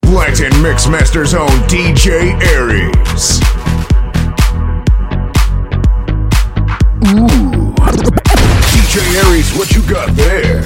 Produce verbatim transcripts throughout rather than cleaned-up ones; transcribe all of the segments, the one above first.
Latin Mixmaster's own D J Aries. Ooh. D J Aries, what you got there?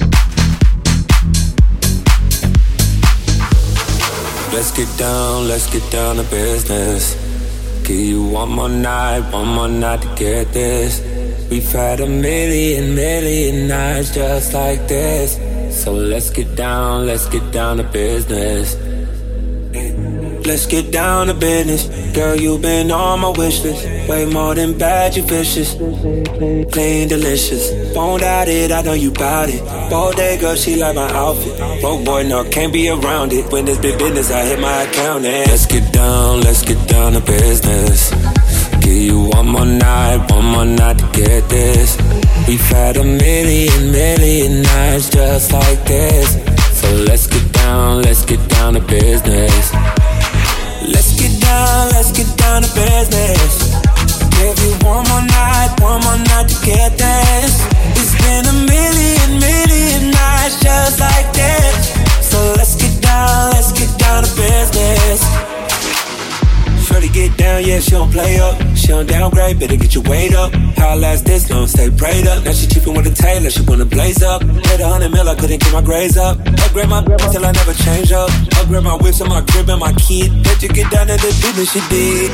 Let's get down, let's get down to business. Give you one more night, one more night to get this. We've had a million, million nights just like this. So let's get down, let's get down to business. Let's get down to business. Girl, you've been on my wish list. Way more than bad, you vicious. Clean, delicious. Won't doubt it, I know you bout it. Bodega, she like my outfit. Broke boy, no, can't be around it. When this big business, I hit my account and let's get down, let's get down to business. Give you one more night, one more night to get this. We've had a million, million nights just like this. So let's get down, let's get down to business. Let's get down, let's get down to business. Give you one more night, one more night to get this. It's been a million, million nights just like this. So let's get down, let's get down to business. Shorty get down, yeah, she don't play up. She don't downgrade, better get your weight up. How I last this long, stay prayed up. Now she cheapin' with a tailor, she wanna blaze up. Hit a hundred mil, I couldn't get my grades up. Upgrade my grandma till I never change up. Upgrade my whips and my crib and my kid. Bet you get down to the business she did.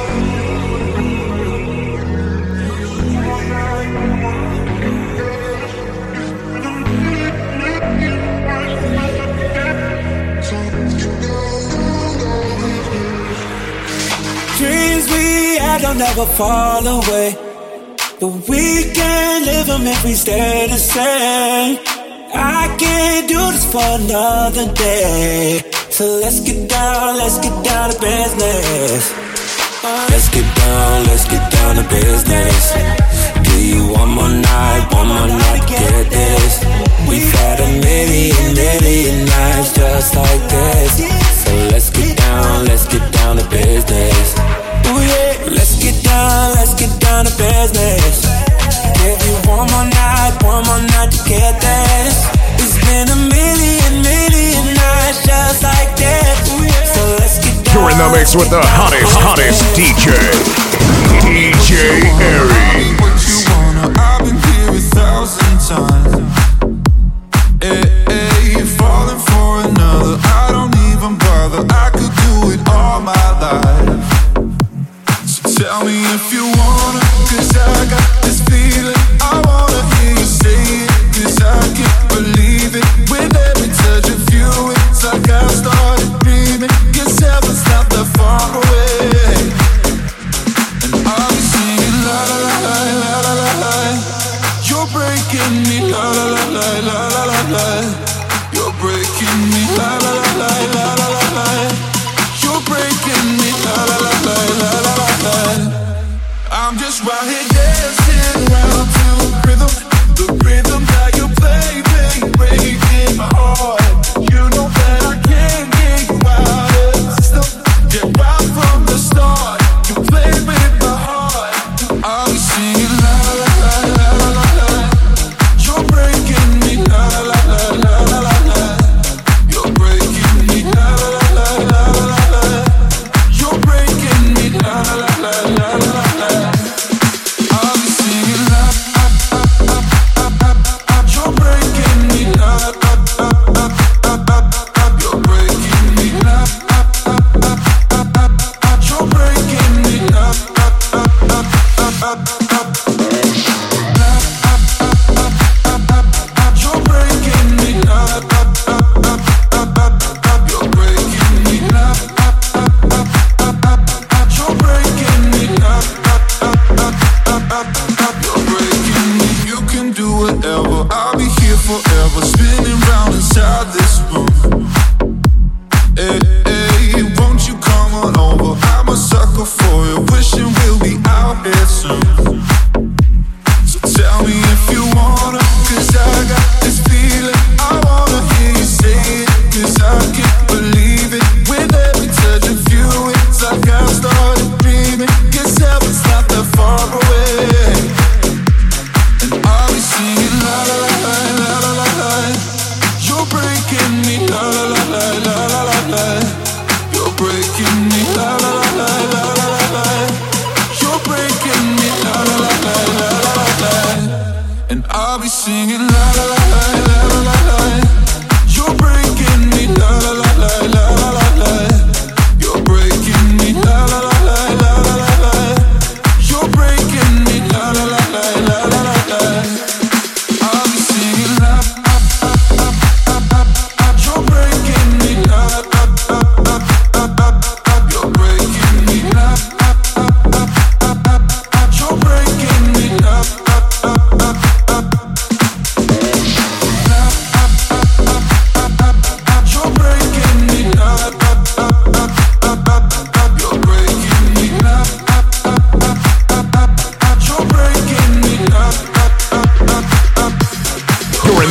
Dreams we had don't never fall away, but we can't live them if we stay the same. I can't do this for another day. So let's get down, let's get down to business. Let's get down, let's get down to business. Give you one more night, one more night to get this. We've had a million, million nights just like this. So let's get down, let's get down to business. Ooh yeah, let's get down, let's get down to business. Give you one more night, one more night to get this. It's been a million, million nights just like this. So let's get down. You're in the mix with the hottest, hottest D J, D J Aries. What you wanna? I've been here a thousand times. Hey, hey, falling for another. I don't even bother. I could do it all my life. So tell me if you wanna, 'cause I got this feeling. I wanna hear you say it, 'cause I can't believe it. With every touch of you, it's like I started dreaming. 'Cause heaven's not that far away. And I'll be singing la la la la la.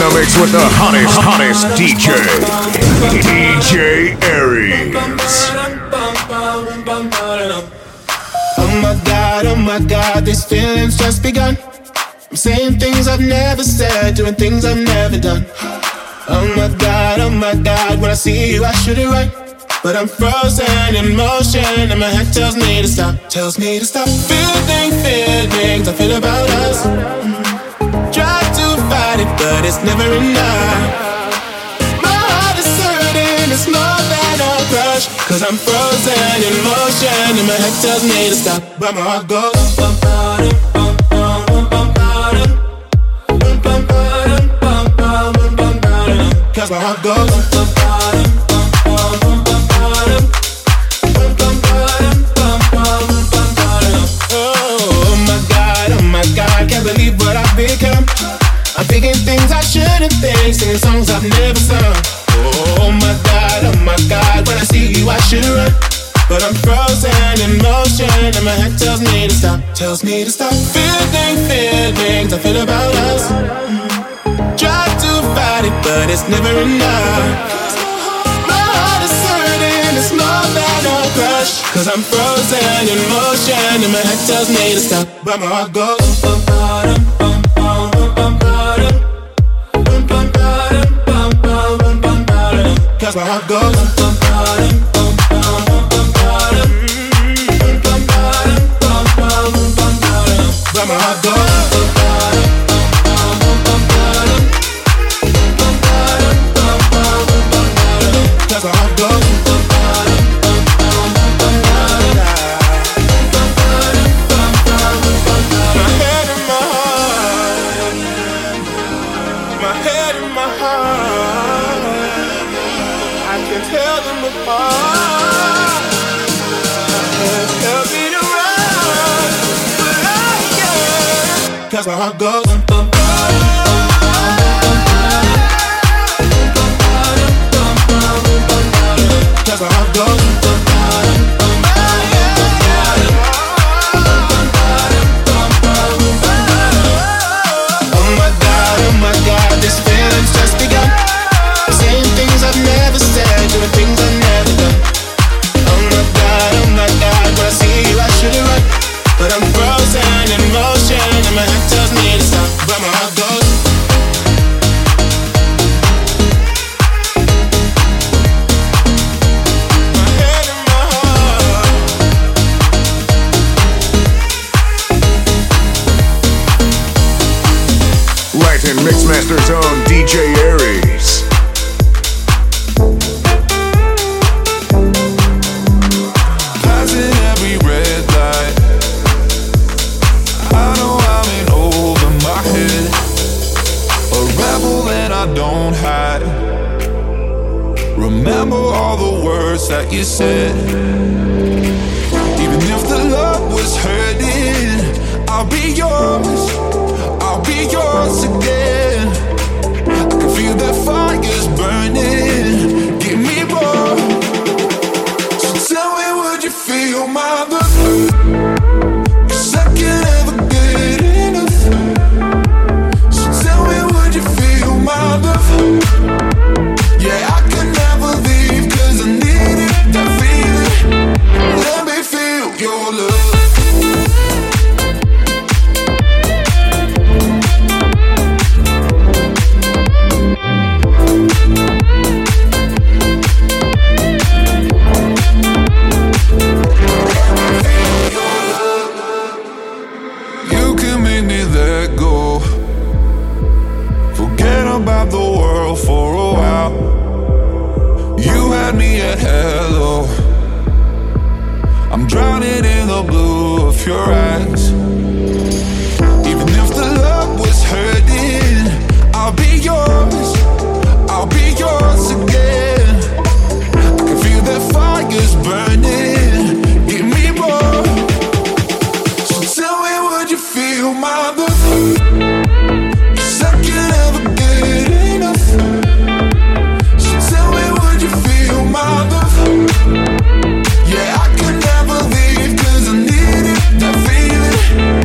the mix with the hottest, hottest D J, D J Aries. Oh my God, oh my God, these feelings just begun. I'm saying things I've never said, doing things I've never done. Oh my God, oh my God, when I see you I should it right, but I'm frozen in motion and my head tells me to stop, tells me to stop. Feeling feelings I feel about us. Try to fight it, but it's never enough. My heart is hurting, it's more than a crush, cause I'm frozen in motion and my head tells me to stop, but my heart goes bum, bum, bum, bum, bum, bum, bum, bum, bum, bum, bum, bum, cause my heart goes bum, bum, bum, bum, bum, bum, oh my God, oh my God, can't believe what I've become. I'm thinking things I shouldn't think, singing songs I've never sung. Oh my God, oh my God, when I see you I should run, but I'm frozen in motion and my head tells me to stop, tells me to stop. Feeling feelings I feel about us. Try to fight it, but it's never enough. My heart is hurting, it's more than a crush, cause I'm frozen in motion and my head tells me to stop, but my heart goes bum, bum, bum, bum, bum, bum, bum, bum, bum, bum, bum, bum, cause my heart goes bum, bum, bum, bum, bum, bum, but my heart goes bum, bum, cause my heart goes. My head and my heart, my head and my heart, I can tell them apart. Help me to run, but I can't, cause my heart goes bum, bum, cause my heart goes. Oh my God, oh my God, this feeling's just begun. Saying things I've never said, doing things I've never done. Oh my God, oh my God, when I see you I should run, but I'm frozen in motion and my head tells me to stop, but my heart goes. Latin Mixmaster's own D J Aries. Passing every red light, I know I'm in over my head. A rebel and I don't hide. Remember all the words that you said. Even if the love was hurting, I'll be yours, I'll be yours again. I can feel that fire's burning, give me more. So tell me, would you feel my love? 'Cause I can't ever get enough. So tell me, would you feel my love? Yeah, I can never leave, 'cause I need it, that feeling. Let me feel your love. About the world for a while. You had me at hello. I'm drowning in the blue of your eyes. Even if the love was hurting, I'll be yours, I'll be yours again. I can feel that fire's burning, give me more. So tell me, would you feel my love? Yeah, I could never leave, 'cause I needed that feeling.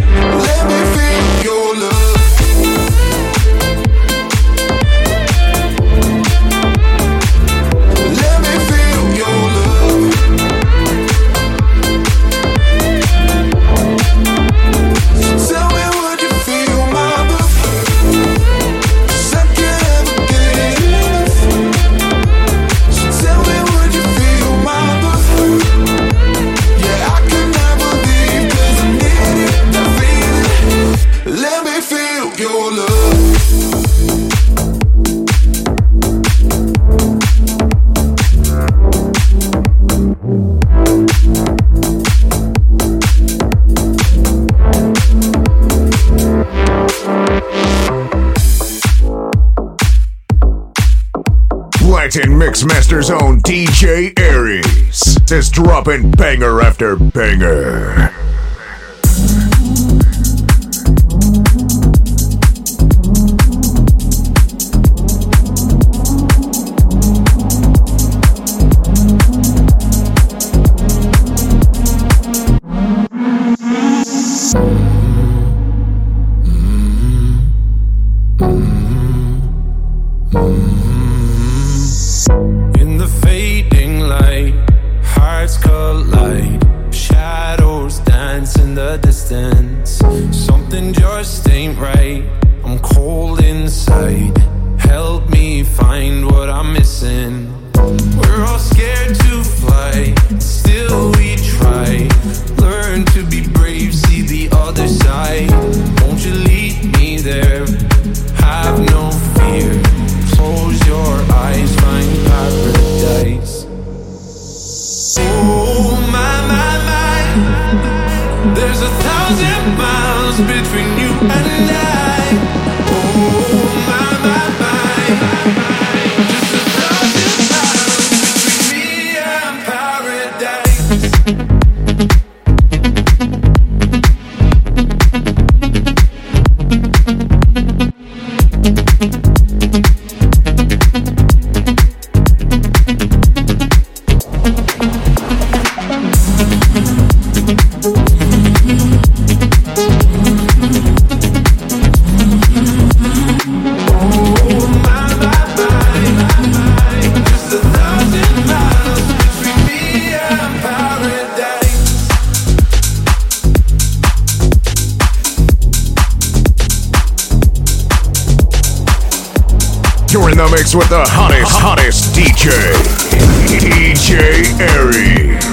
Titan Mixmaster's own D J Aries is dropping banger after banger. In the fading light, hearts collide. Shadows dance in the distance. Something just ain't right. I'm cold inside. Help me find what I'm missing. We're all scared to fly, still we try. Learn to be brave, see the other side. Won't you lead me there? Have no fear. Close your eyes, find paradise. Oh my, my, my. There's a thousand miles between you and I. Oh my, my, my. Just a thousand miles between me and paradise. You're in the mix with the hottest, hottest D J, D J Aries.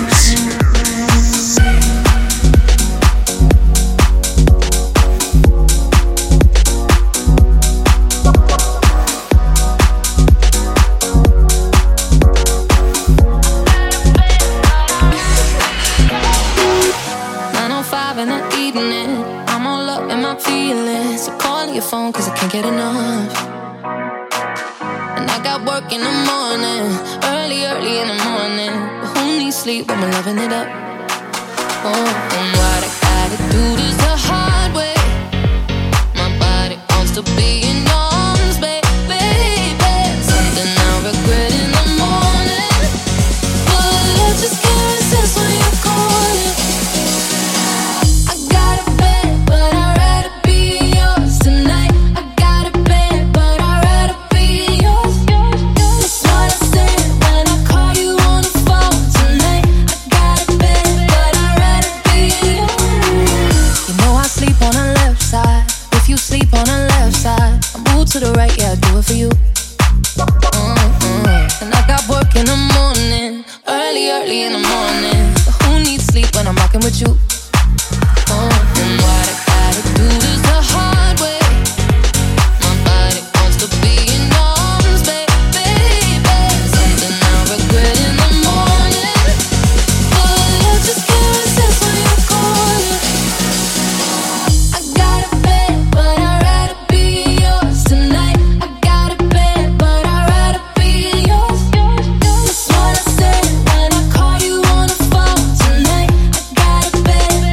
nine oh five in the evening, I'm all up in my feelings. So call your phone cause I can't get enough. And I got work in the morning, early, early in the morning. But who needs sleep when we're loving it up? Oh, and what I gotta do this the hard way. My body wants to be in arms, baby, baby. Something I regret in the morning, but I just can't resist when you call it. I got a bed, but I'd rather be yours tonight. I got a bed, but I'd rather be yours. That's what I said when I call you on the phone tonight. I got a bed, but I'd rather be yours. You know I sleep on the left side. If you sleep on the left side, I move to the right, yeah, I do it for you. Mm-hmm. And I got work in the morning, early, early in the morning. But who needs sleep when I'm rocking with you? Oh, and what I gotta do this the hard way. My body wants to be in arms, baby, baby. Something I regret in the morning, but I just can't resist when you call it. I got a bed, but I'd rather be yours tonight. I got a bed, but I'd rather be yours. That's what I said when I call you on the phone tonight. I got a bed,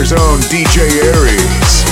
Denver's own D J Aries.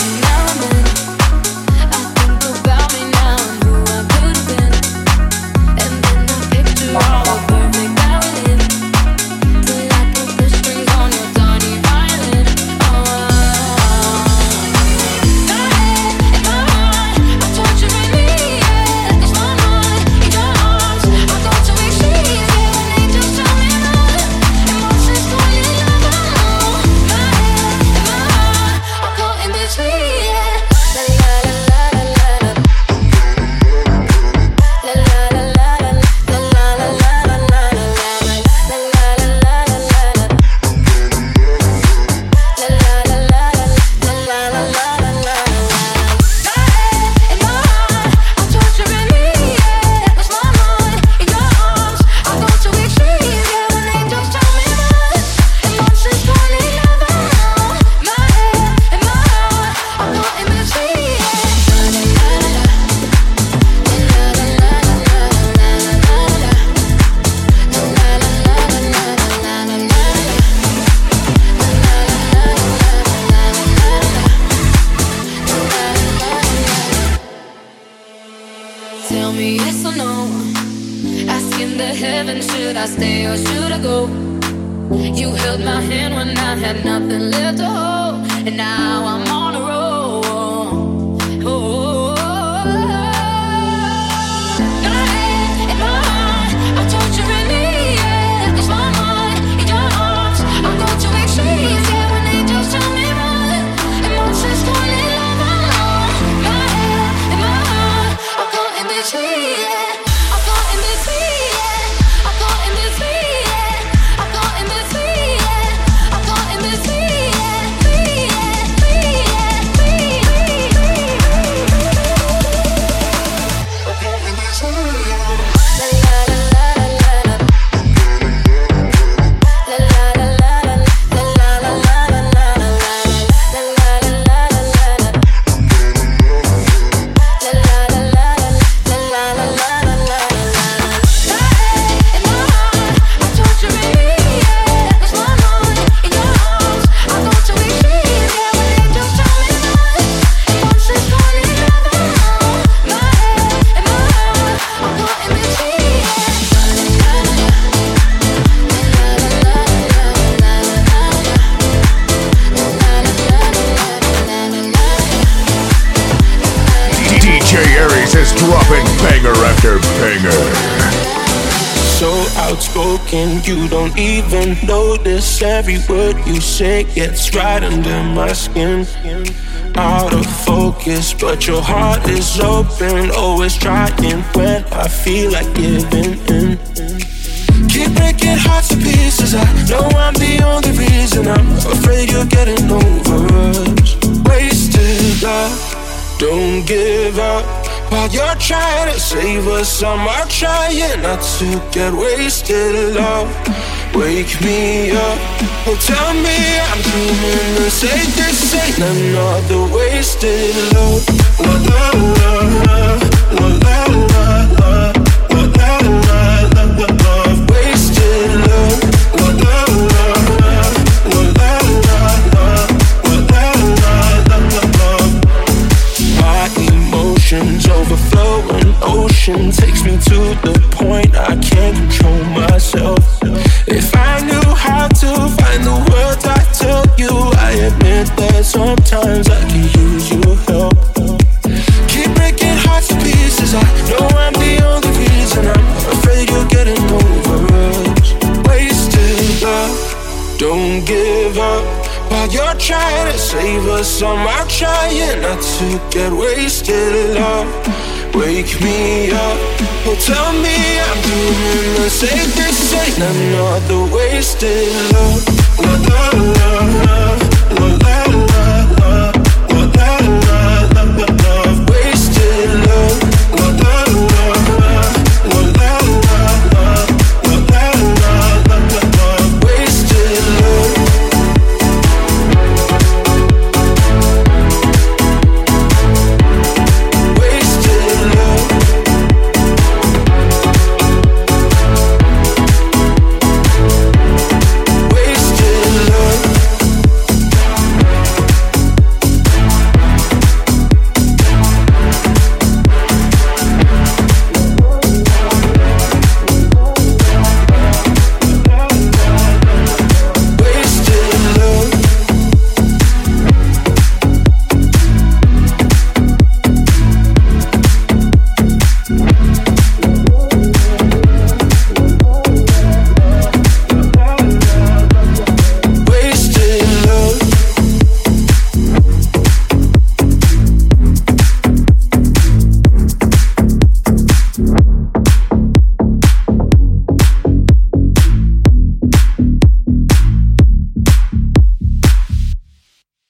Tell me yes or no. Asking the heavens, should I stay or should I go? You held my hand when I had nothing left to hold, and now I'm on a roll. Oh, got my head in my heart, I'm torturing me. Yeah, it's my mind in your arms. I'm going to extremes. Yeah, when they just tell me run, emotions falling over. My head in my heart, I'm caught in between. Yeah, I'm caught in between. Yeah, I'm caught in between. Yeah, I'm caught in between. Yeah, I'm caught in between. Yeah, free. Yeah, free. Yeah, free. I'm caught in between. La la la la la la. La la la la la. La la la la la la. La la la la la la. La la la la la. La la la la la la. My head in my heart, I'm torturing me. Yeah, it's my mind in your arms. I'm going to extremes. Yeah, when they just tell me run, emotions falling over. My head in my heart, I'm caught in between. D J Aries is dropping banger after banger. So outspoken, you don't even notice. Every word you say gets right under my skin. Out of focus, but your heart is open. Always trying when I feel like giving in. Keep breaking hearts to pieces. I know I'm the only reason. I'm afraid you're getting over us. Wasted love, don't give up. While you're trying to save us, I'm out trying not to get wasted. Love, wake me up. Oh, tell me I'm dreaming and say this ain't another wasted love. La la la la, la la la la, la la la la la. Wasted love. La la la la, la la la la, la la la la. My emotions overflow, an ocean takes me to the point I can't control myself. If I knew how to find the words I tell you, I admit that sometimes I can use your help. Keep breaking hearts to pieces. I know I'm the only reason. I'm afraid you're getting over us. Wasted love, don't give up. While you're trying to save us, I'm out trying not to get wasted. Love, wake me up. Oh, tell me I'm dreaming and say this ain't another wasted love. La la la la.